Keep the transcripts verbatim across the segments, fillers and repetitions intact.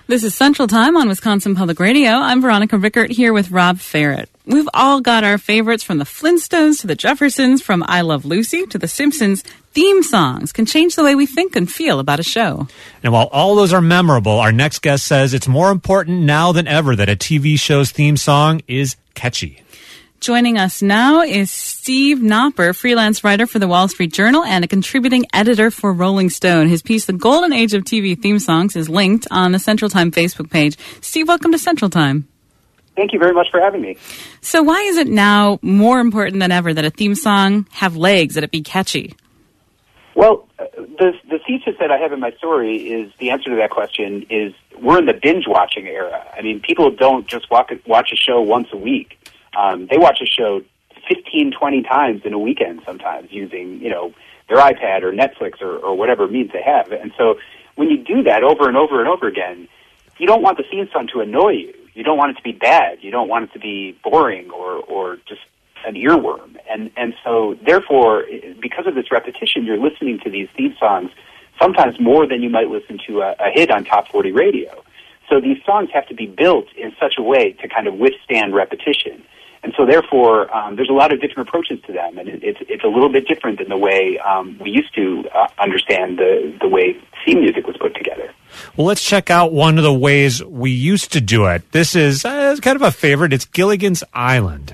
This is Central Time on Wisconsin Public Radio. I'm Veronica Rickert here with Rob Ferret. We've all got our favorites, from the Flintstones to the Jeffersons, from I Love Lucy to the Simpsons. Theme songs can change the way we think and feel about a show. And while all those are memorable, our next guest says it's more important now than ever that a T V show's theme song is catchy. Joining us now is Steve Knopper, freelance writer for the Wall Street Journal and a contributing editor for Rolling Stone. His piece, The Golden Age of T V Theme Songs, is linked on the Central Time Facebook page. Steve, welcome to Central Time. Thank you very much for having me. So why is it now more important than ever that a theme song have legs, that it be catchy? Well, the the thesis that I have in my story is the answer to that question is we're in the binge-watching era. I mean, people don't just walk, watch a show once a week. Um, they watch a show fifteen, twenty times in a weekend sometimes using, you know, their iPad or Netflix or, or whatever means they have. And so when you do that over and over and over again, you don't want the theme song to annoy you. You don't want it to be bad. You don't want it to be boring or, or just an earworm. And, and so therefore, because of this repetition, you're listening to these theme songs sometimes more than you might listen to a, a hit on Top forty radio. So these songs have to be built in such a way to kind of withstand repetition. And so, therefore, um, there's a lot of different approaches to them, and it, it's it's a little bit different than the way um, we used to uh, understand the the way theme music was put together. Well, let's check out one of the ways we used to do it. This is uh, kind of a favorite. It's Gilligan's Island.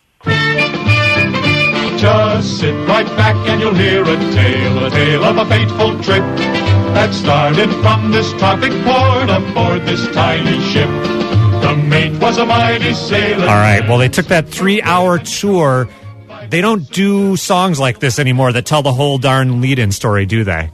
Just sit right back and you'll hear a tale, a tale of a fateful trip that started from this tropic port aboard this tiny ship. The mate was a mighty sailor. All right, well, they took that three-hour tour. They don't do songs like this anymore that tell the whole darn lead-in story, do they?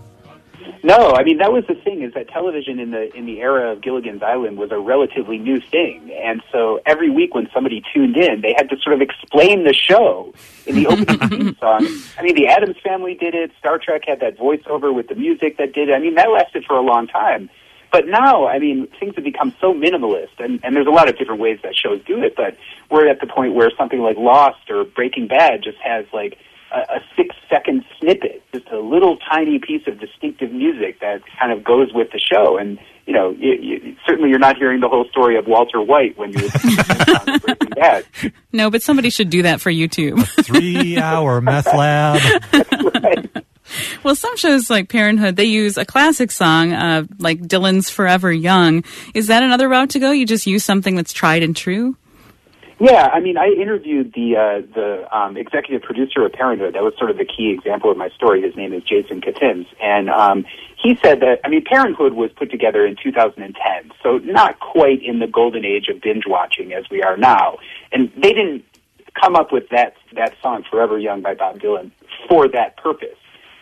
No, I mean, that was the thing, is that television in the in the era of Gilligan's Island was a relatively new thing. And so every week when somebody tuned in, they had to sort of explain the show in the opening theme song. I mean, the Addams Family did it. Star Trek had that voiceover with the music that did it. I mean, that lasted for a long time. But now, I mean, things have become so minimalist, and, and there's a lot of different ways that shows do it, but we're at the point where something like Lost or Breaking Bad just has, like, a, a six-second snippet, just a little tiny piece of distinctive music that kind of goes with the show. And, you know, you, you, certainly you're not hearing the whole story of Walter White when you're on Breaking Bad. No, but somebody should do that for YouTube. Three-hour meth lab. That's right. Well, some shows like Parenthood, they use a classic song, uh, like Dylan's Forever Young. Is that another route to go? You just use something that's tried and true? Yeah, I mean, I interviewed the uh, the um, executive producer of Parenthood. That was sort of the key example of my story. His name is Jason Katims. And um, he said that, I mean, Parenthood was put together in two thousand ten, so not quite in the golden age of binge-watching as we are now. And they didn't come up with that, that song, Forever Young by Bob Dylan, for that purpose.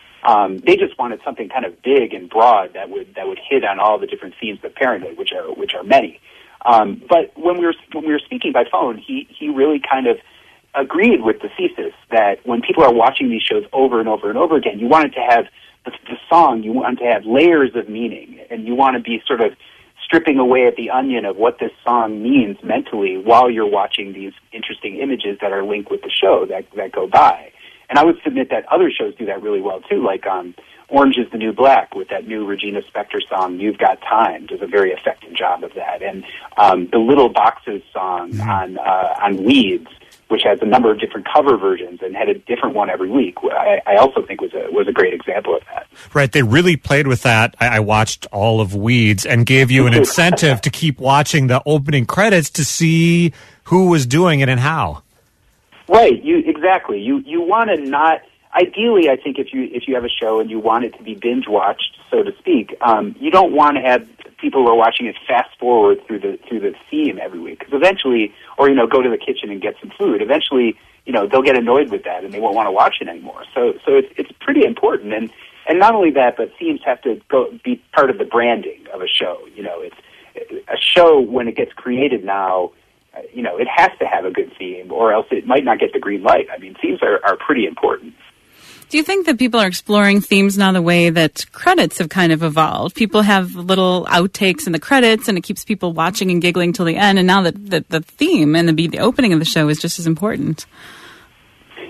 Um, they just wanted something kind of big and broad that would that would hit on all the different themes of Parenthood, which are which are many. Um, but when we were when we were speaking by phone, he he really kind of agreed with the thesis that when people are watching these shows over and over and over again, you want it to have the, the song, you want it to have layers of meaning, and you want to be sort of stripping away at the onion of what this song means mentally while you're watching these interesting images that are linked with the show that that go by. And I would submit that other shows do that really well, too, like um, Orange is the New Black with that new Regina Spektor song, You've Got Time, does a very effective job of that. And um, the Little Boxes song mm-hmm. on uh, on Weeds, which has a number of different cover versions and had a different one every week, I, I also think was a was a great example of that. Right, they really played with that. I, I watched all of Weeds and gave you an incentive to keep watching the opening credits to see who was doing it and how. Right, you exactly. You you want to not. Ideally, I think if you if you have a show and you want it to be binge watched, so to speak, um, you don't want to have people who are watching it fast forward through the through the theme every week, because eventually, or you know, go to the kitchen and get some food. Eventually, you know, they'll get annoyed with that and they won't want to watch it anymore. So so it's it's pretty important, and and not only that, but themes have to go be part of the branding of a show. You know, it's a show when it gets created now. You know, it has to have a good theme, or else it might not get the green light. I mean, themes are, are pretty important. Do you think that people are exploring themes now the way that credits have kind of evolved? People have little outtakes in the credits, and it keeps people watching and giggling till the end, and now that the, the theme and the, the opening of the show is just as important.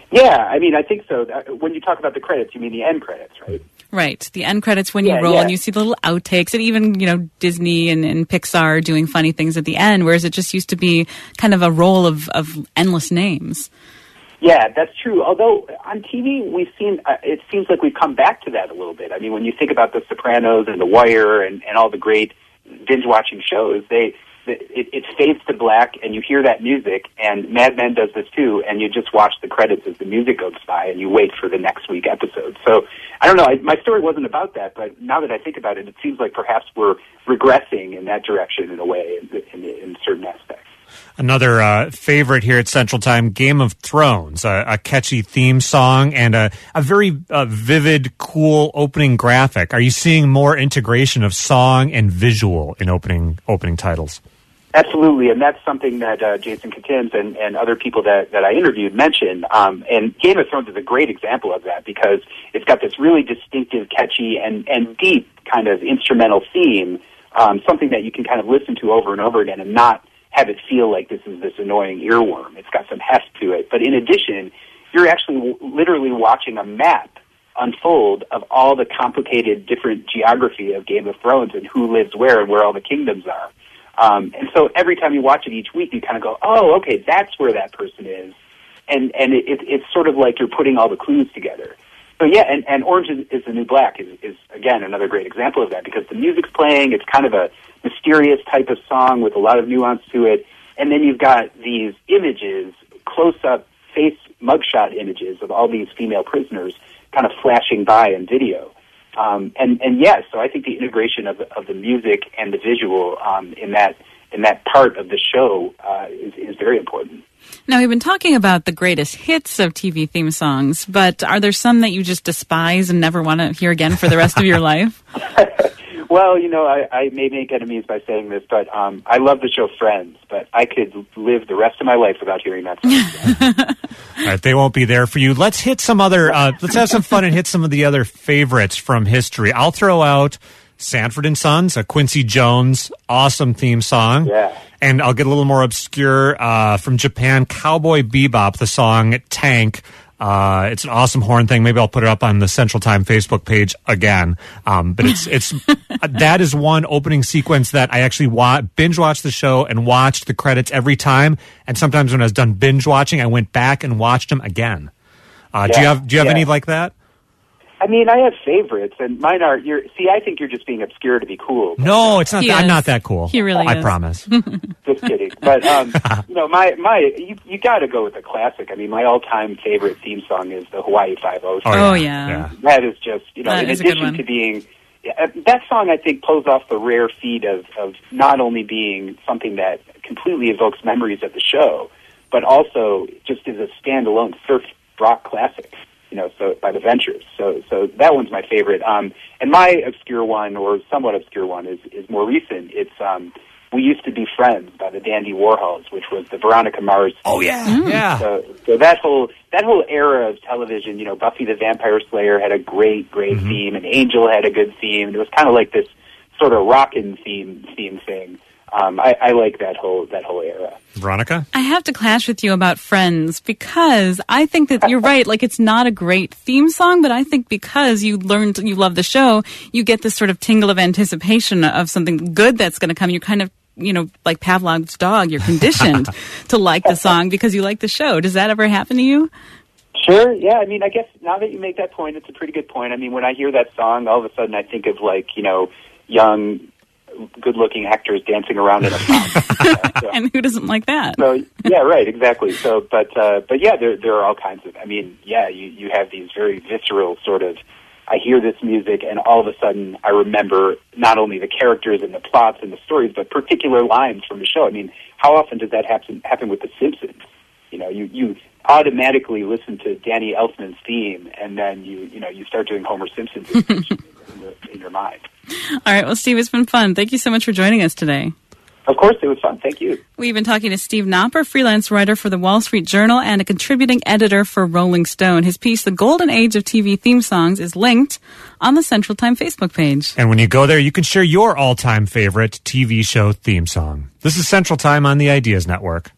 Yeah, I mean, I think so. When you talk about the credits, you mean the end credits, right? Right. The end credits when you Yeah, roll yeah. and you see the little outtakes, and even, you know, Disney and, and Pixar doing funny things at the end, whereas it just used to be kind of a roll of, of endless names. Yeah, that's true. Although on T V, we've seen, uh, it seems like we've come back to that a little bit. I mean, when you think about The Sopranos and The Wire and, and all the great binge-watching shows, they it, it fades to black and you hear that music, and Mad Men does this too, and you just watch the credits as the music goes by and you wait for the next week episode. So, I don't know, I, my story wasn't about that, but now that I think about it, it seems like perhaps we're regressing in that direction in a way, in, in, in certain aspects. Another uh, favorite here at Central Time, Game of Thrones, a, a catchy theme song and a, a very uh, vivid, cool opening graphic. Are you seeing more integration of song and visual in opening opening titles? Absolutely, and that's something that uh, Jason Katims and, and other people that, that I interviewed mentioned. Um, and Game of Thrones is a great example of that because it's got this really distinctive, catchy, and, and deep kind of instrumental theme, um, something that you can kind of listen to over and over again and not have it feel like this is this annoying earworm. It's got some heft to it. But in addition, you're actually w- literally watching a map unfold of all the complicated different geography of Game of Thrones and who lives where and where all the kingdoms are. Um, and so every time you watch it each week, you kind of go, oh, okay, that's where that person is. And and it, it, it's sort of like you're putting all the clues together. So yeah, and, and Orange is, is the New Black is, is, again, another great example of that because the music's playing, it's kind of a mysterious type of song with a lot of nuance to it, and then you've got these images, close-up face mugshot images of all these female prisoners kind of flashing by in video. Um, and, and yes, so I think the integration of, of the music and the visual um, in that in that part of the show uh, is, is very important. Now, we've been talking about the greatest hits of T V theme songs, but are there some that you just despise and never want to hear again for the rest of your life? Well, you know, I, I may make enemies by saying this, but um, I love the show Friends, but I could live the rest of my life without hearing that song. All right, they won't be there for you. Let's hit some other, uh, let's have some fun and hit some of the other favorites from history. I'll throw out Sanford and Sons, a Quincy Jones, awesome theme song. Yeah. And I'll get a little more obscure uh, from Japan, Cowboy Bebop, the song Tank. Uh, it's an awesome horn thing. Maybe I'll put it up on the Central Time Facebook page again. Um, but it's it's that is one opening sequence that I actually wa- binge watched the show and watched the credits every time. And sometimes when I was done binge watching, I went back and watched them again. Uh, Yeah, do you have do you have yeah. any like that? I mean, I have favorites, and mine are. You're, see, I think you're just being obscure to be cool. No, it's not. He That, I'm is. not that cool. He really I is. promise. Just kidding. But, um, you know, my, my you, you got to go with the classic. I mean, my all-time favorite theme song is the Hawaii Five-O song. Oh, yeah. yeah. That is just, you know, That in is a good addition one. to being... yeah, that song, I think, pulls off the rare feat of, of not only being something that completely evokes memories of the show, but also just is a standalone surf rock classic. You know, so by the Ventures. So, so that one's my favorite. Um, and my obscure one, or somewhat obscure one, is is more recent. It's um, "We Used to Be Friends" by the Dandy Warhols, which was the Veronica Mars. Oh yeah, yeah. So, so that whole that whole era of television, you know, Buffy the Vampire Slayer had a great, great Mm-hmm. theme, and Angel had a good theme. It was kind of like this sort of rockin' theme theme thing. Um, I, I like that whole that whole era. Veronica? I have to clash with you about Friends because I think that you're right. Like, it's not a great theme song, but I think because you learned, you love the show, you get this sort of tingle of anticipation of something good that's going to come. You're kind of, you know, like Pavlov's dog. You're conditioned to like the song because you like the show. Does that ever happen to you? Sure, yeah. I mean, I guess now that you make that point, it's a pretty good point. I mean, when I hear that song, all of a sudden I think of, like, you know, young, good-looking actors dancing around in a pub. Yeah, so. And who doesn't like that? So yeah, right, exactly. So, but uh, but yeah, there there are all kinds of. I mean, yeah, you you have these very visceral sort of. I hear this music, and all of a sudden, I remember not only the characters and the plots and the stories, but particular lines from the show. I mean, how often does that happen happen with The Simpsons? You know, you you automatically listen to Danny Elfman's theme, and then you you know you start doing Homer Simpson's in, the, in your mind. All right. Well, Steve, it's been fun. Thank you so much for joining us today. Of course, it was fun. Thank you. We've been talking to Steve Knopper, freelance writer for the Wall Street Journal and a contributing editor for Rolling Stone. His piece, The Golden Age of T V Theme Songs, is linked on the Central Time Facebook page. And when you go there, you can share your all-time favorite T V show theme song. This is Central Time on the Ideas Network.